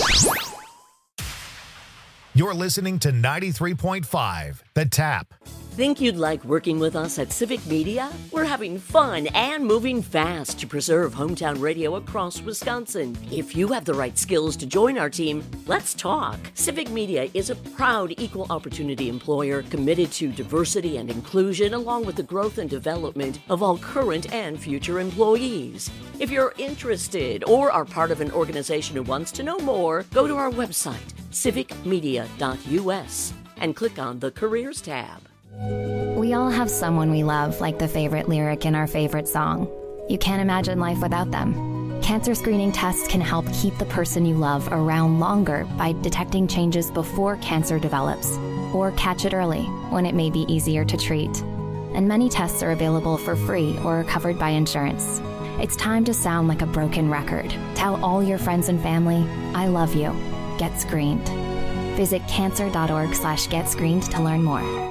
You're listening to ninety-three point five The Tap. Think you'd like working with us at Civic Media? We're having fun and moving fast to preserve hometown radio across Wisconsin. If you have the right skills to join our team, let's talk. Civic Media is a proud equal opportunity employer committed to diversity and inclusion, along with the growth and development of all current and future employees. If you're interested or are part of an organization who wants to know more, go to our website, civic media dot u s, and click on the Careers tab. We all have someone we love, like the favorite lyric in our favorite song. You can't imagine life without them. Cancer screening tests can help keep the person you love around longer by detecting changes before cancer develops, or catch it early when it may be easier to treat. And many tests are available for free or are covered by insurance. It's time to sound like a broken record. Tell all your friends and family, I love you. Get screened. Visit cancer dot org slash get screened to learn more.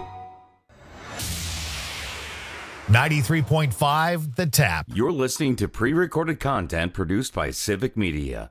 ninety-three point five The Tap. You're listening to pre-recorded content produced by Civic Media.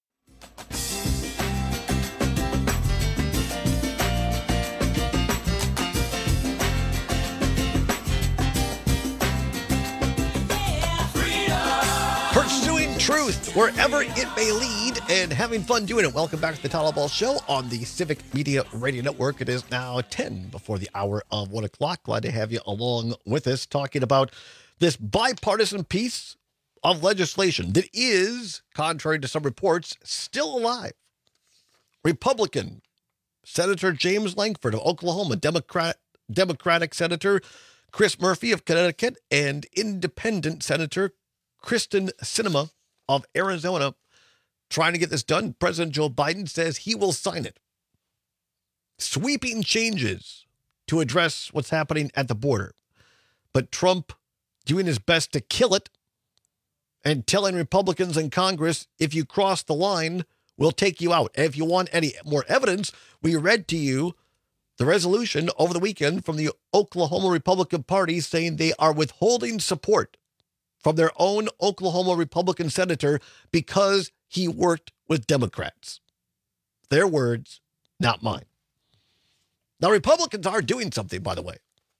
Pursuing truth wherever it may lead and having fun doing it. Welcome back to the Tyler Ball Show on the Civic Media Radio Network. It is now ten before the hour of one o'clock. Glad to have you along with us talking about this bipartisan piece of legislation that is, contrary to some reports, still alive. Republican Senator James Lankford of Oklahoma, Democrat, Democratic Senator Chris Murphy of Connecticut, and Independent Senator Kristen Sinema of Arizona trying to get this done. President Joe Biden says he will sign it. Sweeping changes to address what's happening at the border. But Trump doing his best to kill it and telling Republicans in Congress, if you cross the line, we'll take you out. And if you want any more evidence, we read to you the resolution over the weekend from the Oklahoma Republican Party saying they are withholding support from their own Oklahoma Republican senator because he worked with Democrats. Their words, not mine. Now, Republicans are doing something, by the way.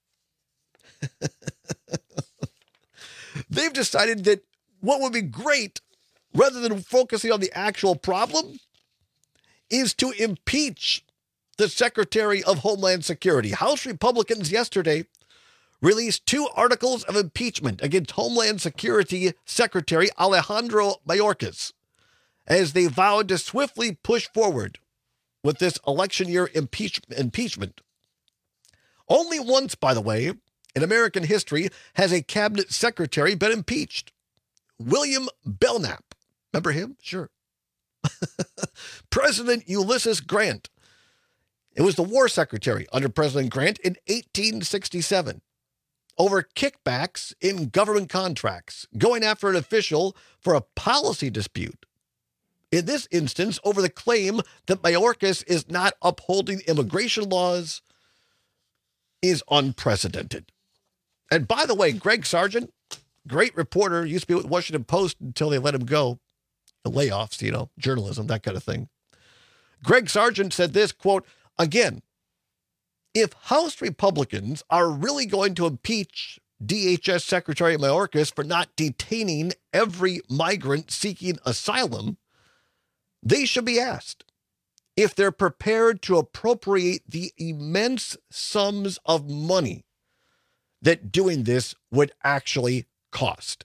They've decided that what would be great, rather than focusing on the actual problem, is to impeach the Secretary of Homeland Security. House Republicans yesterday released two articles of impeachment against Homeland Security Secretary Alejandro Mayorkas as they vowed to swiftly push forward with this election year impeach- impeachment. Only once, by the way, in American history has a cabinet secretary been impeached. William Belknap. Remember him? Sure. President Ulysses Grant. It was the war secretary under President Grant in eighteen sixty-seven. Over kickbacks in government contracts, going after an official for a policy dispute. In this instance, over the claim that Mayorkas is not upholding immigration laws is unprecedented. And by the way, Greg Sargent, great reporter, used to be with Washington Post until they let him go. The layoffs, you know, journalism, that kind of thing. Greg Sargent said this, quote, again, if House Republicans are really going to impeach D H S Secretary Mayorkas for not detaining every migrant seeking asylum, they should be asked if they're prepared to appropriate the immense sums of money that doing this would actually cost.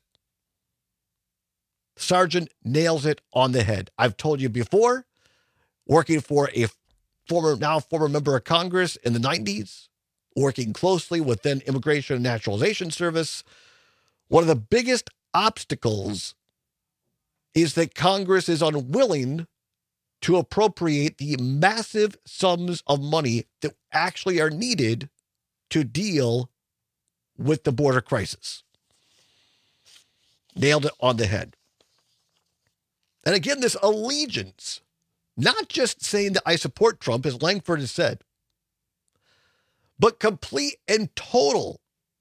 Sargent nails it on the head. I've told you before, working for a former, now former member of Congress in the nineties, working closely with then Immigration and Naturalization Service. One of the biggest obstacles is that Congress is unwilling to appropriate the massive sums of money that actually are needed to deal with the border crisis. Nailed it on the head. And again, this allegiance, not just saying that I support Trump, as Lankford has said, but complete and total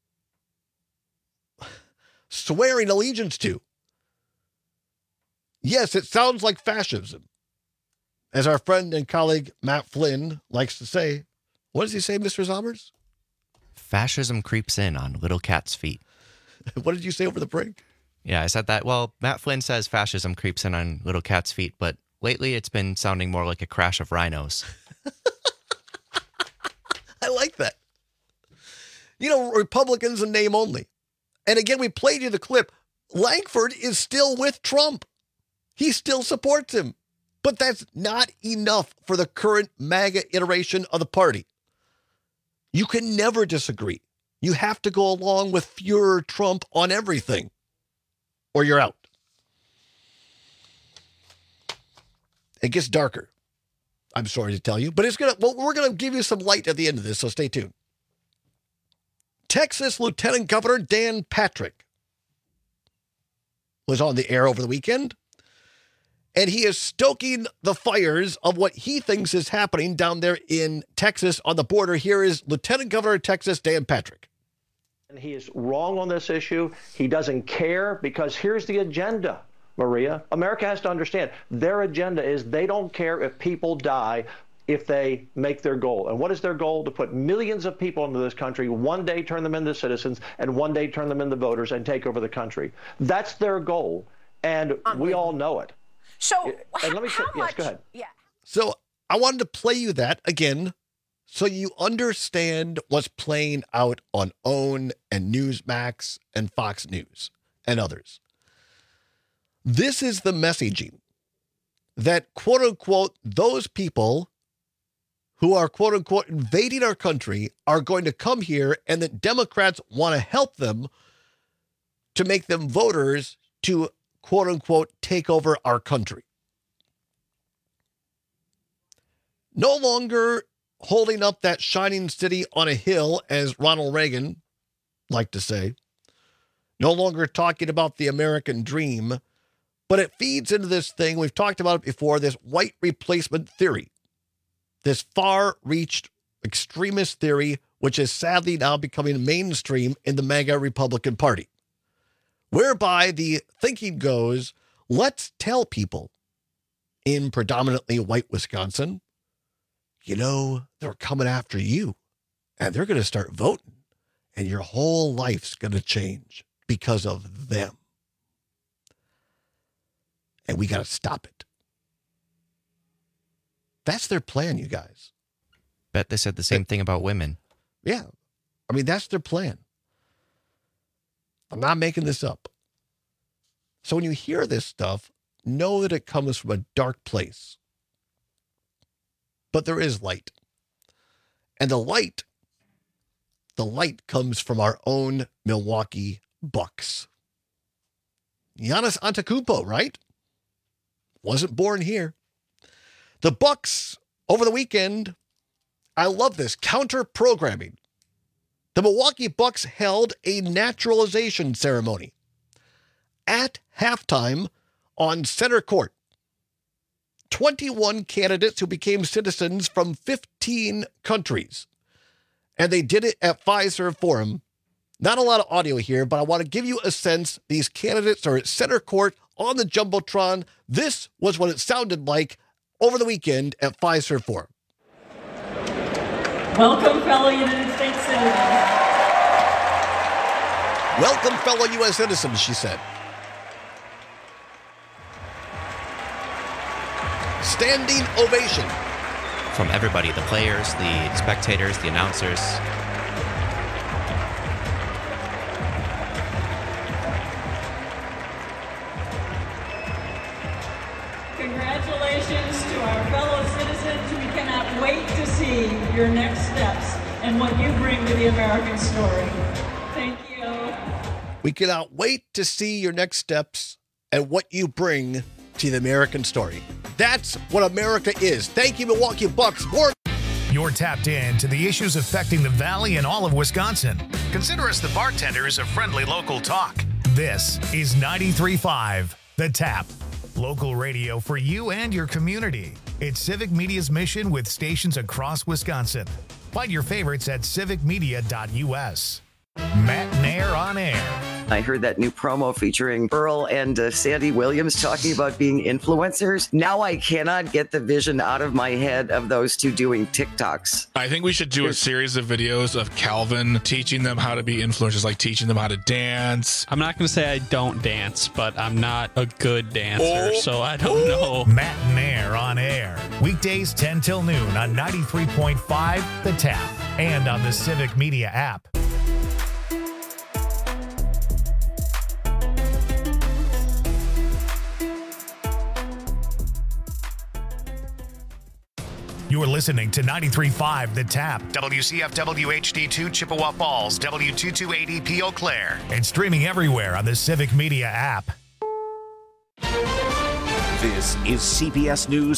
swearing allegiance to. Yes, it sounds like fascism. As our friend and colleague Matt Flynn likes to say. What does he say, Mister Zommers? Fascism creeps in on little cat's feet. What did you say over the break? Yeah, I said that. Well, Matt Flynn says fascism creeps in on little cat's feet, but lately it's been sounding more like a crash of rhinos. I like that. You know, Republicans in name only. And again, we played you the clip. Langford is still with Trump. He still supports him. But that's not enough for the current MAGA iteration of the party. You can never disagree. You have to go along with Fuhrer Trump on everything, or you're out. It gets darker. I'm sorry to tell you, but it's gonna. Well, we're gonna give you some light at the end of this, so stay tuned. Texas Lieutenant Governor Dan Patrick was on the air over the weekend, and he is stoking the fires of what he thinks is happening down there in Texas on the border. Here is Lieutenant Governor of Texas, Dan Patrick. And he is wrong on this issue. He doesn't care because here's the agenda, Maria. America has to understand their agenda is they don't care if people die if they make their goal. And what is their goal? To put millions of people into this country, one day turn them into citizens, and one day turn them into voters and take over the country. That's their goal, and we all know it. So, and let me how say, much? Yes, go ahead. Yeah. So I wanted to play you that again so you understand what's playing out on OWN and Newsmax and Fox News and others. This is the messaging that, quote unquote, those people who are, quote unquote, invading our country are going to come here, and that Democrats want to help them to make them voters to, quote unquote, take over our country. No longer holding up that shining city on a hill, as Ronald Reagan liked to say. No longer talking about the American dream, but it feeds into this thing. We've talked about it before, this white replacement theory. This far-reached extremist theory, which is sadly now becoming mainstream in the MAGA Republican Party, whereby the thinking goes, let's tell people in predominantly white Wisconsin, you know, they're coming after you, and they're going to start voting, and your whole life's going to change because of them. And we got to stop it. That's their plan, you guys. Bet they said the same thing about women. Yeah. I mean, that's their plan. I'm not making this up. So when you hear this stuff, know that it comes from a dark place. But there is light. And the light, the light comes from our own Milwaukee Bucks. Giannis Antetokounmpo, right? Wasn't born here. The Bucks, over the weekend, I love this, counter-programming. The Milwaukee Bucks held a naturalization ceremony at halftime on center court. twenty-one candidates who became citizens from fifteen countries. And they did it at Fiserv Forum. Not a lot of audio here, but I want to give you a sense. These candidates are at center court on the Jumbotron. This was what it sounded like over the weekend at Fiserv Forum. Welcome, fellow United States citizens. Welcome, fellow U S citizens, she said. Standing ovation. From everybody, the players, the spectators, the announcers. Congratulations to our fellow citizens. We cannot wait to see your next steps and what you bring to the American story. Thank you. We cannot wait to see your next steps and what you bring to the American story. That's what America is. Thank you, Milwaukee Bucks. More. You're tapped in to the issues affecting the Valley and all of Wisconsin. Consider us the bartenders of friendly local talk. This is ninety-three point five The Tap. Local radio for you and your community. It's Civic Media's mission with stations across Wisconsin. Find your favorites at civic media dot u s. Matt Nair on air. I heard that new promo featuring Earl and uh, Sandy Williams talking about being influencers. Now I cannot get the vision out of my head of those two doing TikToks. I think we should do a series of videos of Calvin teaching them how to be influencers, like teaching them how to dance. I'm not going to say I don't dance, but I'm not a good dancer, Oh. so I don't know. Matt and Air on air. Weekdays ten till noon on ninety-three point five The Tap and on the Civic Media app. You are listening to ninety-three point five The Tap, W C F W H D two Chippewa Falls, W two two eight E P Eau Claire, and streaming everywhere on the Civic Media app. This is C B S News